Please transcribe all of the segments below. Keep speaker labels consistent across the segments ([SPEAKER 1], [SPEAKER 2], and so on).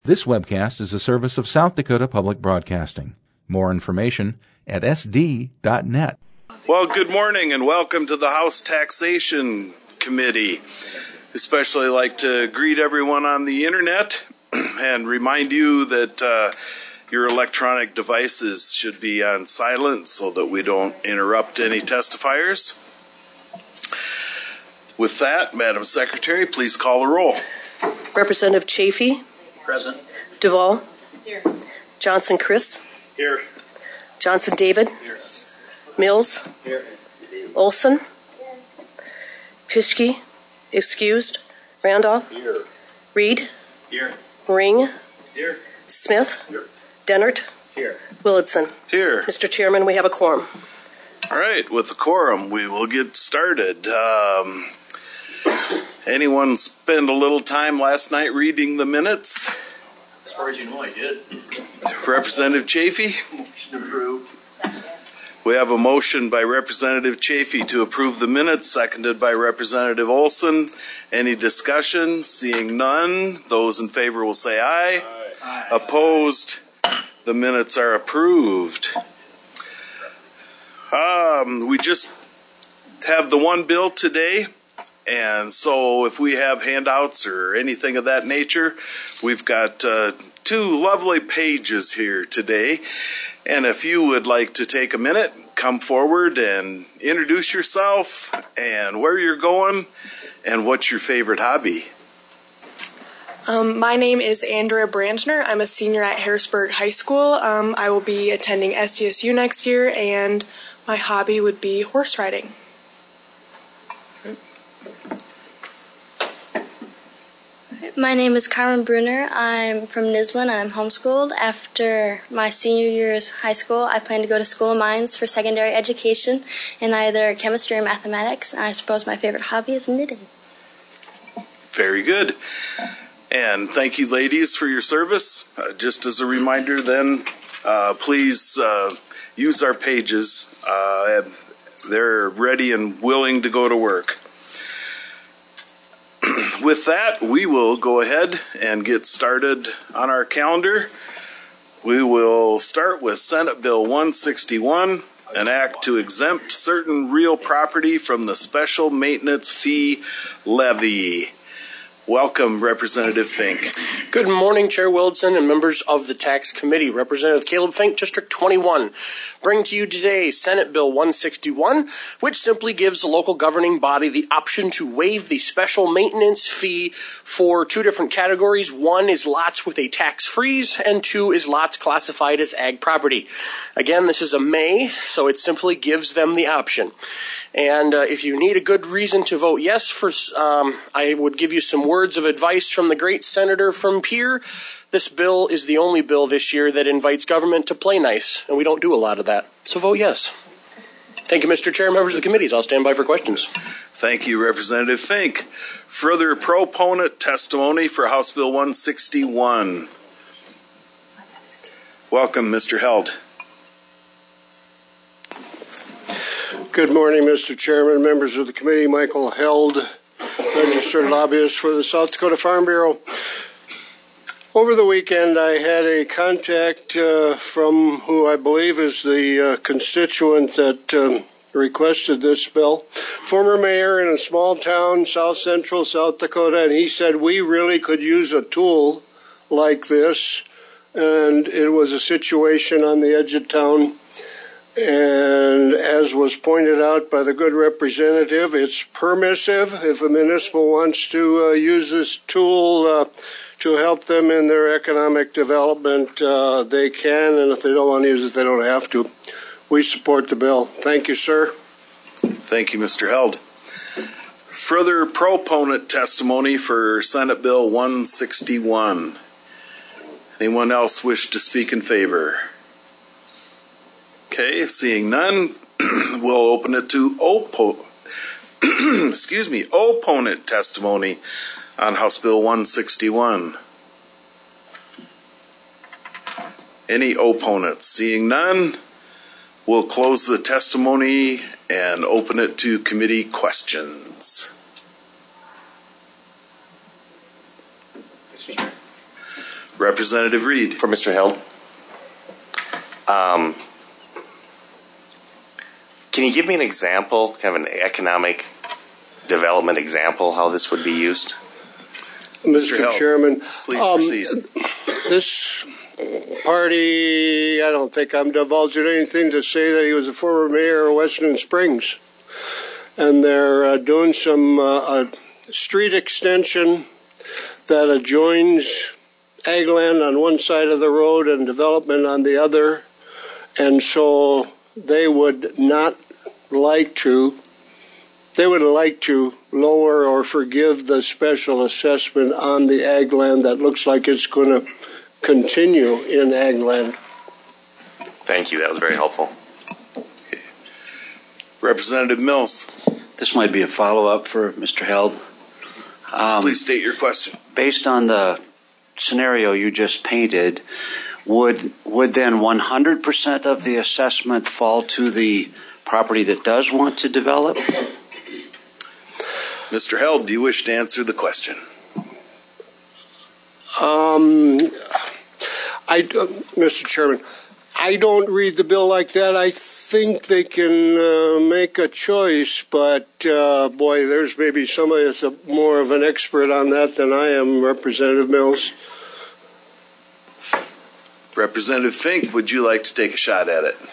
[SPEAKER 1] This webcast is a service of South Dakota Public Broadcasting. More information at sd.net.
[SPEAKER 2] Well, good morning and welcome to the House Taxation Committee. Especially like to greet everyone on the internet and remind you that your electronic devices should be on silent so that we don't interrupt any testifiers. With that, Madam Secretary, please call the roll.
[SPEAKER 3] Representative Chafee.
[SPEAKER 4] Present.
[SPEAKER 3] Duvall.
[SPEAKER 4] Here.
[SPEAKER 3] Johnson Chris.
[SPEAKER 4] Here.
[SPEAKER 3] Johnson David.
[SPEAKER 4] Here.
[SPEAKER 3] Mills.
[SPEAKER 4] Here.
[SPEAKER 3] Olson. Pischke. Excused. Randolph.
[SPEAKER 4] Here.
[SPEAKER 3] Reed.
[SPEAKER 4] Here.
[SPEAKER 3] Ring.
[SPEAKER 4] Here.
[SPEAKER 3] Smith.
[SPEAKER 4] Here.
[SPEAKER 3] Dennert.
[SPEAKER 4] Here.
[SPEAKER 3] Willardson.
[SPEAKER 2] Here.
[SPEAKER 3] Mr. Chairman, we have a quorum.
[SPEAKER 2] All right, with the quorum, we will get started. Anyone spend a little time last night reading the minutes?
[SPEAKER 4] As far as you know, I did.
[SPEAKER 2] Representative Chafee?
[SPEAKER 4] Motion approved.
[SPEAKER 2] We have a motion by Representative Chafee to approve the minutes, seconded by Representative Olson. Any discussion? Seeing none, those in favor will say aye.
[SPEAKER 4] Aye.
[SPEAKER 2] Opposed? The minutes are approved. We just have the one bill today, and so if we have handouts or anything of that nature, we've got two lovely pages here today. And if you would like to take a minute, come forward and introduce yourself and where you're going and what's your favorite hobby.
[SPEAKER 5] My name is Andrea Brandner. I'm a senior at Harrisburg High School. I will be attending SDSU next year, and my hobby would be horse riding.
[SPEAKER 6] My name is Carmen Brunner. I'm from Nislin and I'm homeschooled. After my senior year of high school, I plan to go to School of Mines for secondary education in either chemistry or mathematics, and I suppose my favorite hobby is knitting.
[SPEAKER 2] Very good. And thank you, ladies, for your service. Just as a reminder then, please use our pages. They're ready and willing to go to work. With that, we will go ahead and get started on our calendar. We will start with Senate Bill 161, an act to exempt certain real property from the special maintenance fee levy. Welcome, Representative Fink.
[SPEAKER 4] Good morning, Chair Willardson and members of the Tax Committee. Representative Caleb Fink, District 21. Bring to you today Senate Bill 161, which simply gives the local governing body the option to waive the special maintenance fee for two different categories. One is lots with a tax freeze, and two is lots classified as ag property. Again, this is a may, so it simply gives them the option. And if you need a good reason to vote yes for, I would give you some words of advice from the great senator from Pierre. This bill is the only bill this year that invites government to play nice, and we don't do a lot of that. So vote yes. Thank you, Mr. Chair, members of the committees. I'll stand by for questions.
[SPEAKER 2] Thank you, Representative Fink. Further proponent testimony for House Bill 161. Welcome, Mr. Held.
[SPEAKER 7] Good morning, Mr. Chairman, members of the committee. Michael Held, registered lobbyist for the South Dakota Farm Bureau. Over the weekend, I had a contact from who I believe is the constituent that requested this bill. Former mayor in a small town, south central South Dakota, and he said we really could use a tool like this. And it was a situation on the edge of town. And as was pointed out by the good representative, it's permissive. If a municipal wants to use this tool to help them in their economic development, they can. And if they don't want to use it, they don't have to. We support the bill. Thank you, sir.
[SPEAKER 2] Thank you, Mr. Held. Further proponent testimony for Senate Bill 161. Anyone else wish to speak in favor? Okay, seeing none, we'll open it to opponent testimony on House Bill 161. Any opponents? Seeing none, we'll close the testimony and open it to committee questions. Representative Reed.
[SPEAKER 4] For Mr. Held.
[SPEAKER 8] Can you give me an example, kind of an economic development example, how this would be used?
[SPEAKER 7] Mr.
[SPEAKER 2] Held,
[SPEAKER 7] Chairman,
[SPEAKER 2] please proceed.
[SPEAKER 7] This party, I don't think I'm divulging anything to say that he was a former mayor of Western Springs. And they're doing some street extension that adjoins ag land on one side of the road and development on the other. And so they would like to lower or forgive the special assessment on the ag land that looks like it's going to continue in ag land.
[SPEAKER 8] Thank you. That was very helpful.
[SPEAKER 2] Okay. Representative Mills.
[SPEAKER 9] This might be a follow-up for Mr. Held.
[SPEAKER 2] Please state your question.
[SPEAKER 9] Based on the scenario you just painted, would then 100% of the assessment fall to the property that does want to develop?
[SPEAKER 2] Mr. Held, do you wish to answer the question?
[SPEAKER 7] Mr. Chairman, I don't read the bill like that. I think they can make a choice, but boy, there's maybe somebody that's more of an expert on that than I am, Representative Mills.
[SPEAKER 2] Representative Fink, would you like to take a shot at it?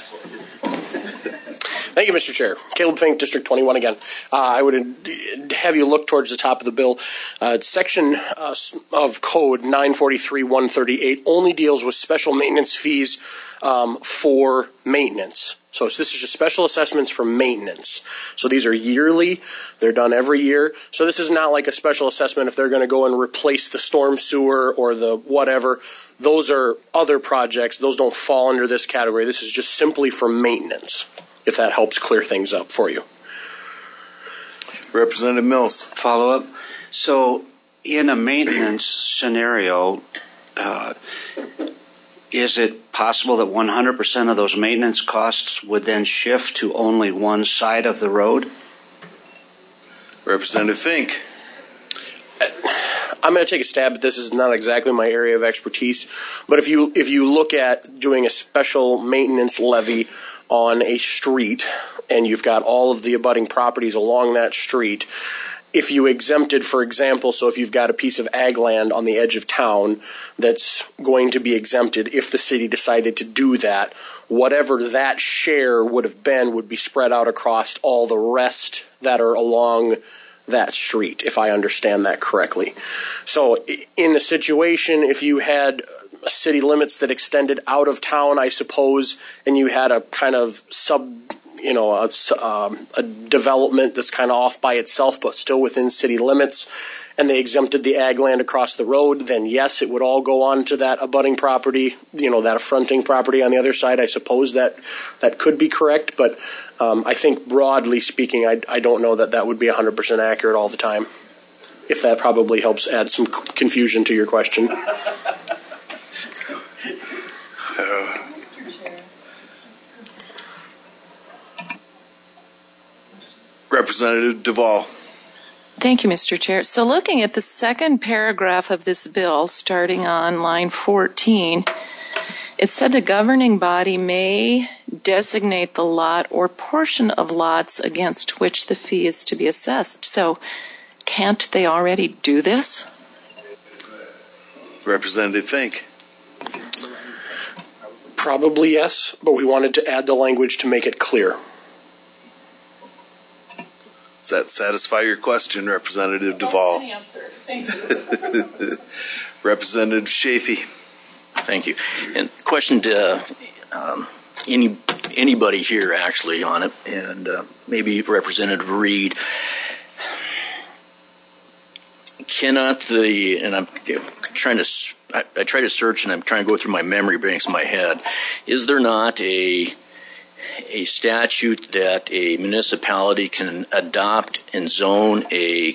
[SPEAKER 4] Thank you, Mr. Chair. Caleb Fink, District 21 again. I would have you look towards the top of the bill. Section of Code 943-138 only deals with special maintenance fees for maintenance. So this is just special assessments for maintenance. So these are yearly. They're done every year. So this is not like a special assessment if they're going to go and replace the storm sewer or the whatever. Those are other projects. Those don't fall under this category. This is just simply for maintenance, if that helps clear things up for you.
[SPEAKER 2] Representative Mills.
[SPEAKER 9] Follow-up. So in a maintenance scenario, is it possible that 100% of those maintenance costs would then shift to only one side of the road?
[SPEAKER 2] Representative Fink.
[SPEAKER 4] I'm going to take a stab at this. This is not exactly my area of expertise, but if you look at doing a special maintenance levy on a street and you've got all of the abutting properties along that street, if you exempted, for example, so if you've got a piece of ag land on the edge of town that's going to be exempted if the city decided to do that, whatever that share would have been would be spread out across all the rest that are along that street, if I understand that correctly. So in a situation, if you had city limits that extended out of town, I suppose, and you had a kind of a development that's kind of off by itself but still within city limits, and they exempted the ag land across the road, then yes, it would all go on to that abutting property, that affronting property on the other side. I suppose that could be correct, but I think broadly speaking, I don't know that would be 100% accurate all the time, if that probably helps add some confusion to your question.
[SPEAKER 2] Representative Duvall.
[SPEAKER 10] Thank you, Mr. Chair. So looking at the second paragraph of this bill, starting on line 14, it said the governing body may designate the lot or portion of lots against which the fee is to be assessed. So can't they already do this?
[SPEAKER 2] Representative Fink.
[SPEAKER 4] Probably yes, but we wanted to add the language to make it clear.
[SPEAKER 2] Does that satisfy your question, Representative Duvall?
[SPEAKER 10] That's an answer. Thank you.
[SPEAKER 2] Representative Chafee.
[SPEAKER 11] Thank you. And question to anybody here actually on it, and maybe Representative Reed. Cannot and I'm trying to, I try to search and I'm trying to go through my memory banks in my head. Is there not a statute that a municipality can adopt and zone a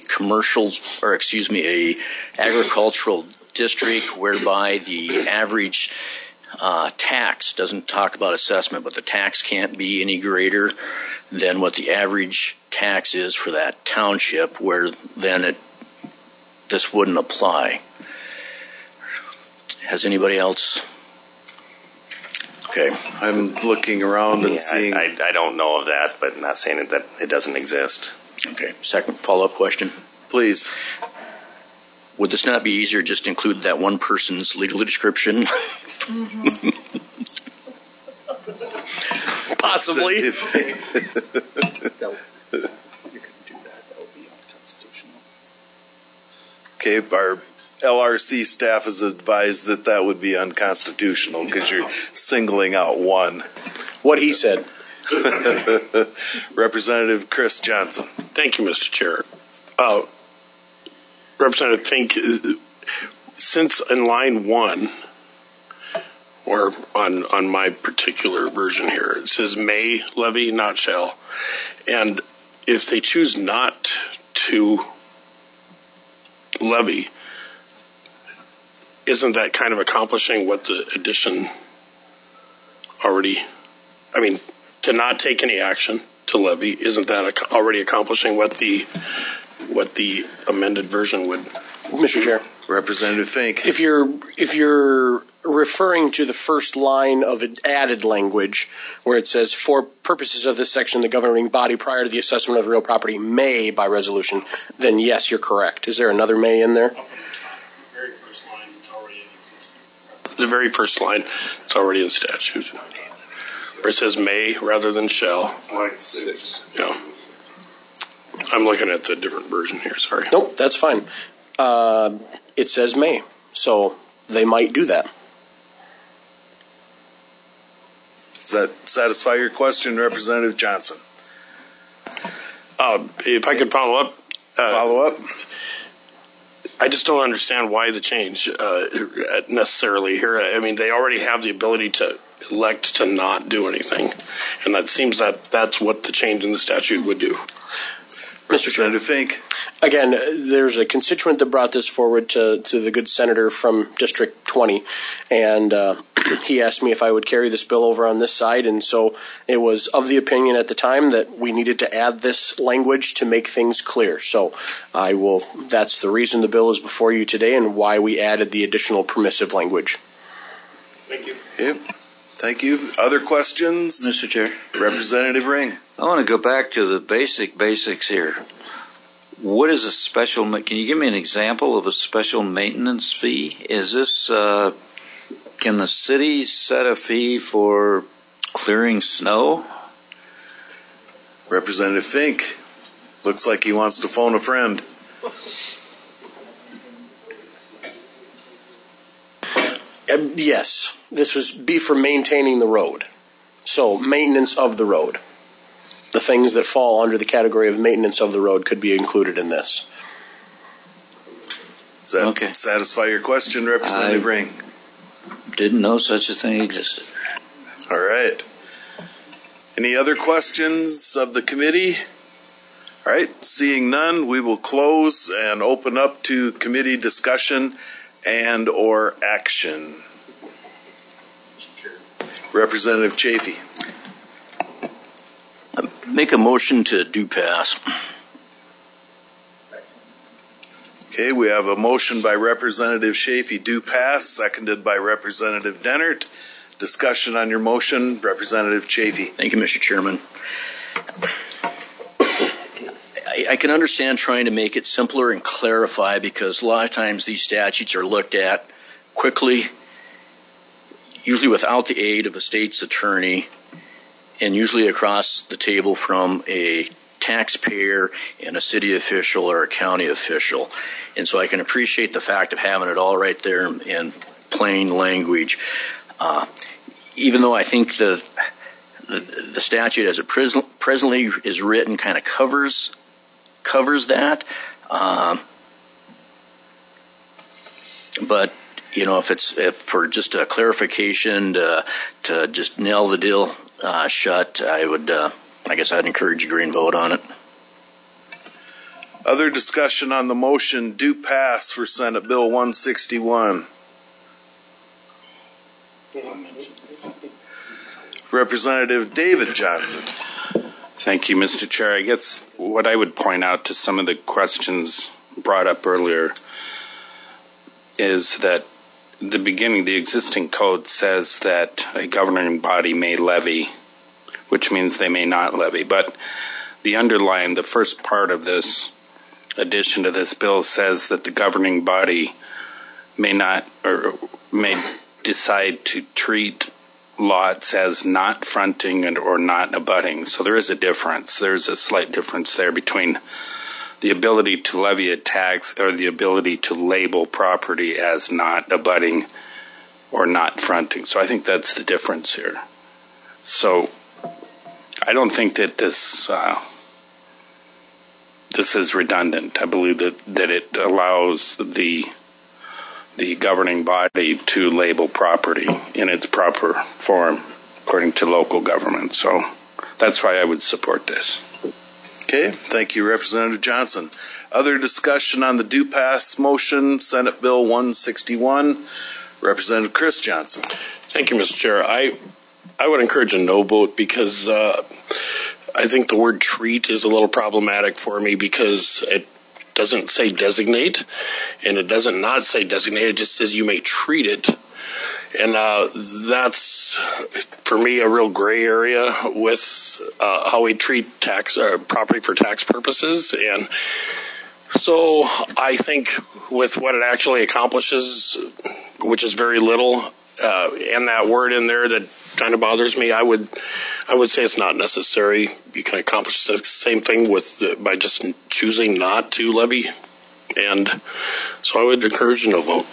[SPEAKER 11] agricultural district whereby the average tax, doesn't talk about assessment, but the tax can't be any greater than what the average tax is for that township, where then this wouldn't apply? Has anybody else? Okay.
[SPEAKER 2] I'm looking around and seeing.
[SPEAKER 8] I don't know of that, but not saying that it doesn't exist.
[SPEAKER 11] Okay. Second follow-up question.
[SPEAKER 2] Please.
[SPEAKER 11] Would this not be easier just to include that one person's legal description?
[SPEAKER 4] Possibly.
[SPEAKER 12] You couldn't do that. That would be unconstitutional.
[SPEAKER 2] Okay, our LRC staff has advised that that would be unconstitutional because you're singling out one.
[SPEAKER 4] What he said.
[SPEAKER 2] Representative Chris Johnson.
[SPEAKER 7] Thank you, Mr. Chair. Representative Fink, since in line 1, or on my particular version here, it says may levy, not shall. And if they choose not to levy, isn't that kind of accomplishing what the addition already, I mean, to not take any action to levy, isn't that already accomplishing what the amended version would?
[SPEAKER 4] Mr. Chair.
[SPEAKER 2] Representative Fink.
[SPEAKER 4] If you're referring to the first line of added language where it says, for purposes of this section, the governing body prior to the assessment of real property may by resolution, then yes, you're correct. Is there another may in there?
[SPEAKER 7] The very first line, it's already in statute. Where it says may rather than shall.
[SPEAKER 12] Line 6.
[SPEAKER 7] Yeah. I'm looking at the different version here, sorry.
[SPEAKER 4] Nope, that's fine. It says may, so they might do that.
[SPEAKER 2] Does that satisfy your question, Representative Johnson?
[SPEAKER 7] If I could follow up.
[SPEAKER 2] Follow up?
[SPEAKER 7] I just don't understand why the change necessarily here. I mean, they already have the ability to elect to not do anything, and that seems that that's what the change in the statute would do.
[SPEAKER 2] Mr. Representative Fink.
[SPEAKER 4] Again, there's a constituent that brought this forward to the good senator from District 20, and he asked me if I would carry this bill over on this side, and so it was of the opinion at the time that we needed to add this language to make things clear. So that's the reason the bill is before you today and why we added the additional permissive language.
[SPEAKER 7] Thank you.
[SPEAKER 2] Okay. Thank you. Other questions?
[SPEAKER 9] Mr. Chair.
[SPEAKER 2] Representative Ring.
[SPEAKER 9] I want to go back to the basics here. What is a special, can you give me an example of a special maintenance fee? Is this, can the city set a fee for clearing snow?
[SPEAKER 2] Representative Fink. Looks like he wants to phone a friend.
[SPEAKER 4] Yes, this would be for maintaining the road. So maintenance of the road. The things that fall under the category of maintenance of the road could be included in this.
[SPEAKER 2] Does that satisfy your question, Representative Ring?
[SPEAKER 9] Didn't know such a thing existed.
[SPEAKER 2] All right. Any other questions of the committee? All right. Seeing none, we will close and open up to committee discussion and or action. Representative Chafee.
[SPEAKER 11] Make a motion to do pass.
[SPEAKER 2] Okay, we have a motion by Representative Chafee, do pass, seconded by Representative Dennert. Discussion on your motion, Representative Chafee.
[SPEAKER 11] Thank you, Mr. Chairman. I can understand trying to make it simpler and clarify because a lot of times these statutes are looked at quickly, usually without the aid of a state's attorney, and usually across the table from a taxpayer and a city official or a county official. And so I can appreciate the fact of having it all right there in plain language. Even though I think the statute as it presently is written kind of covers that. But you know, if for just a clarification to just nail the deal shut, I guess I'd encourage a green vote on it.
[SPEAKER 2] Other discussion on the motion do pass for Senate Bill 161. Representative David Johnson.
[SPEAKER 13] Thank you, Mr. Chair. I guess what I would point out to some of the questions brought up earlier is that the beginning, the existing code says that a governing body may levy, which means they may not levy. But the first part of this addition to this bill says that the governing body may not, or may decide to treat lots as not fronting or not abutting. So there is a difference. There's a slight difference there between the ability to levy a tax or the ability to label property as not abutting or not fronting. So I think that's the difference here. So I don't think that this is redundant. I believe that it allows the governing body to label property in its proper form according to local government. So that's why I would support this.
[SPEAKER 2] Okay, thank you, Representative Johnson. Other discussion on the due pass motion, Senate Bill 161. Representative Chris Johnson.
[SPEAKER 4] Thank you, Mr. Chair. I would encourage a no vote because I think the word treat is a little problematic for me because it doesn't say designate, and it doesn't not say designate. It just says you may treat it. And that's, for me, a real gray area with how we treat tax property for tax purposes. And so I think with what it actually accomplishes, which is very little, and that word in there that kind of bothers me, I would say it's not necessary. You can accomplish the same thing by just choosing not to levy. And so I would encourage a no vote.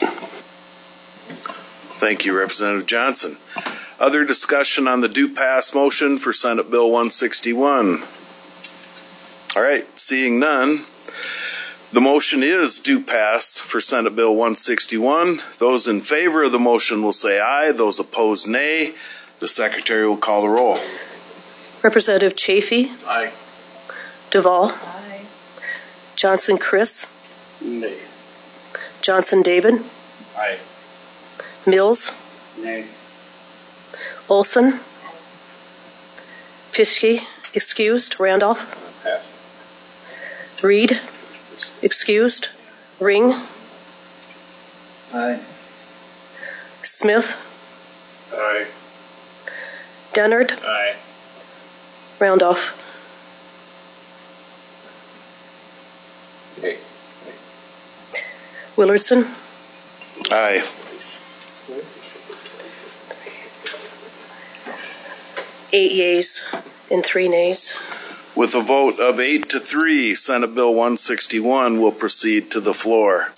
[SPEAKER 2] Thank you, Representative Johnson. Other discussion on the due pass motion for Senate Bill 161. All right, seeing none, the motion is due pass for Senate Bill 161. Those in favor of the motion will say aye. Those opposed, nay. The Secretary will call the roll.
[SPEAKER 3] Representative Chafee?
[SPEAKER 4] Aye.
[SPEAKER 3] Duvall? Aye. Johnson Chris?
[SPEAKER 4] Nay.
[SPEAKER 3] Johnson David?
[SPEAKER 13] Aye.
[SPEAKER 3] Mills?
[SPEAKER 12] Nay.
[SPEAKER 3] Olson? Pischke? Excused. Randolph?
[SPEAKER 12] Pass.
[SPEAKER 3] Reed? Excused. Ring?
[SPEAKER 12] Aye.
[SPEAKER 3] Smith?
[SPEAKER 4] Aye.
[SPEAKER 3] Dennard?
[SPEAKER 12] Aye.
[SPEAKER 3] Randolph?
[SPEAKER 12] Nay.
[SPEAKER 3] Willardson?
[SPEAKER 2] Aye.
[SPEAKER 3] 8 yeas and 3 nays.
[SPEAKER 2] With a vote of 8-3, Senate Bill 161 will proceed to the floor.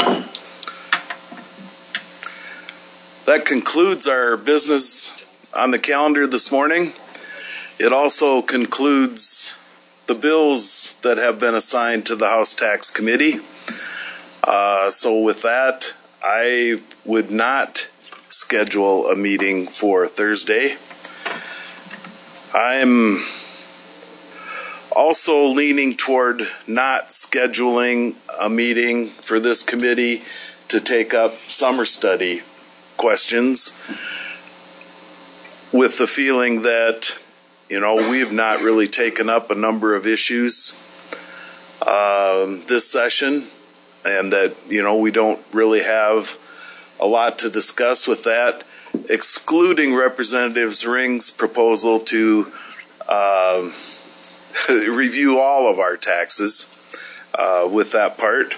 [SPEAKER 2] That concludes our business on the calendar this morning. It also concludes the bills that have been assigned to the House Tax Committee. So with that, I would not schedule a meeting for Thursday. I'm also leaning toward not scheduling a meeting for this committee to take up summer study questions, with the feeling that, we've not really taken up a number of issues this session, and that, we don't really have a lot to discuss with that, excluding Representative Ring's proposal to review all of our taxes with that part.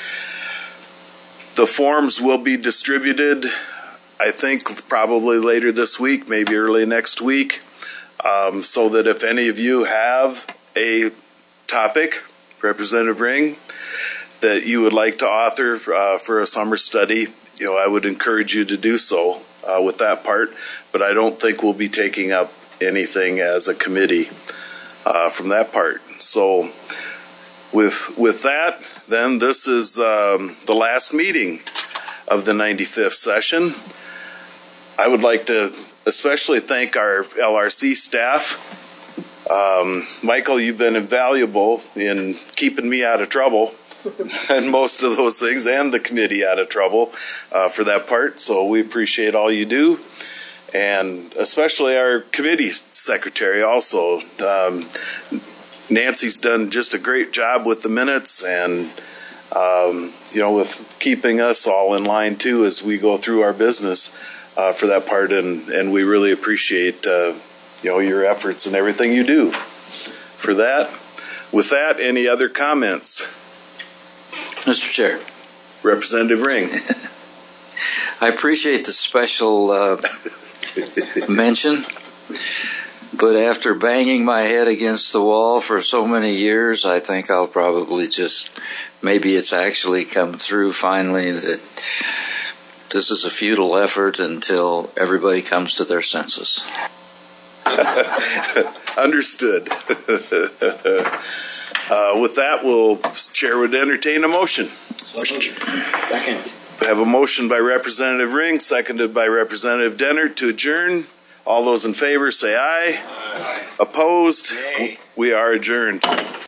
[SPEAKER 2] The forms will be distributed, I think, probably later this week, maybe early next week, so that if any of you have a topic, Representative Ring, that you would like to author for a summer study, I would encourage you to do so with that part. But I don't think we'll be taking up anything as a committee from that part. So with that, then this is the last meeting of the 95th session. I would like to especially thank our LRC staff. Michael, you've been invaluable in keeping me out of trouble and most of those things, and the committee out of trouble for that part. So we appreciate all you do. And especially our committee secretary also. Nancy's done just a great job with the minutes, and with keeping us all in line too as we go through our business for that part, and we really appreciate your efforts and everything you do for that. With that, any other comments?
[SPEAKER 9] Mr. Chair.
[SPEAKER 2] Representative Ring.
[SPEAKER 9] I appreciate the special mention, but after banging my head against the wall for so many years, I think I'll probably maybe it's actually come through finally that this is a futile effort until everybody comes to their senses.
[SPEAKER 2] Understood. With that, Chair would entertain a motion.
[SPEAKER 11] Second.
[SPEAKER 2] I have a motion by Representative Ring, seconded by Representative Dennert to adjourn. All those in favor say aye. Opposed? Nay. We are adjourned.